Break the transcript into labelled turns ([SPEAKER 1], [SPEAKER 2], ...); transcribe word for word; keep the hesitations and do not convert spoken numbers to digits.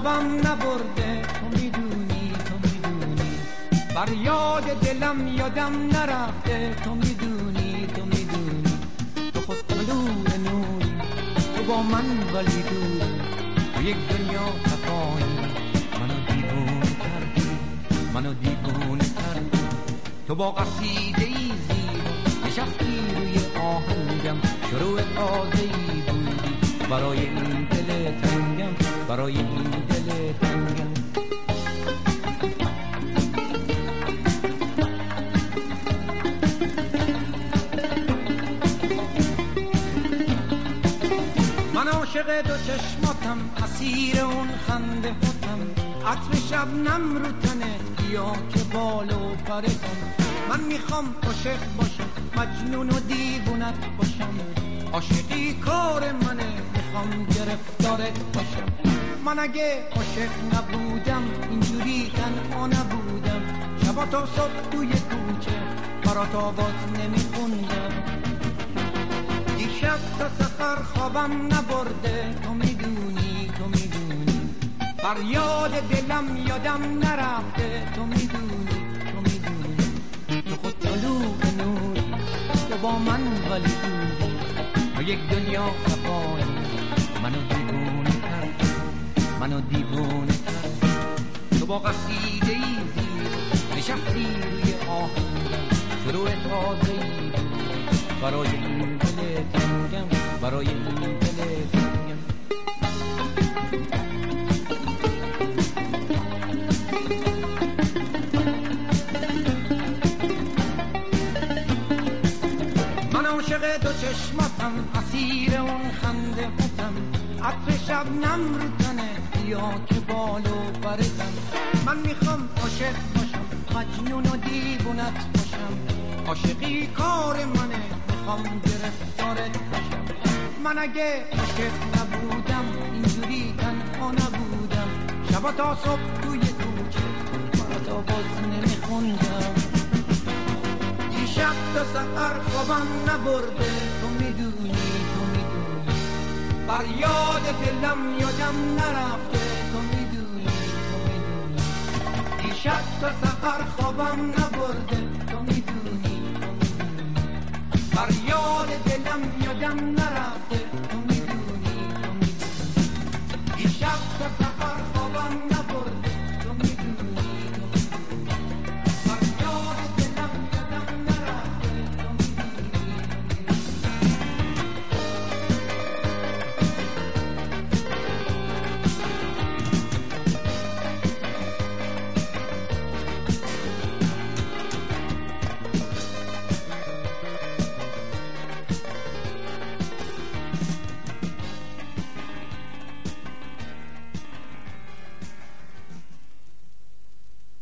[SPEAKER 1] خوابم نبرده، تو میدونی تو میدونی، فریاد دلم یادم نرفته، تو میدونی تو میدونی، تو خود نور نوری، تو با من ولی دوری، تو یک دنیا تفایی، منو دیوونه کردی، منو دیوونه کردی. تو با قصیده ای زیبا نشستی روی آهنگم، شروع تازه‌ای بودی برای این دل تنگم، برای این دل تنگم. من عاشق دو چشماتم، اسیر اون خنده هاتم، عطر شبنم رو تنه بیا که بال و پرتم. من میخوام عاشق باشم، مجنون و دیوونت باشم، عاشقی کار منه، میخوام گرفتارت باشم. من اگه عاشق نبودم اینجوری تنها نبودم، شبا تا صبح توی کوچه برات آواز نمیخوندم. دیشب تا سحر خوابم نبرده، تو میدونی تو میدونی، فریاد دلم یادم نرفته، تو میدونی تو میدونی، تو خود طلوع نوری، تو با من ولی دوری، تو یک دنیا خفایی، منو دیوونه کردی، منو دیوونه کردی. تو با قصیده ای زیر نشستی روی آهنگم، شروع تازه‌ای بود برای این دل تنگم، برای این دل تنگم. من عاشق دو چشماتم، اسیر اون خنده هاتم، عطر شبنم رو تنه بیا که بال و پرتم. من میخوام عاشق باشم، مجنون و دیوونت باشم، عاشقی کار منه، میخوام گرفتارت باشم. من اگه عاشق نبودم اینجوری تنها نبودم، شبا تا صبح توی کوچه برات آواز نمیخوندم. دیشب تا سحر خوابم نبرده، تو میدونی تو میدونی، فریاد دلم یادم نرفته، تو میدونی تو میدونی. دیشب تا سحر خوابم نبرده، تو میدونی تو میدونی، فریاد دلم یادم نرفته، تو میدونی تو میدونی. دیشب تا سحر خوابم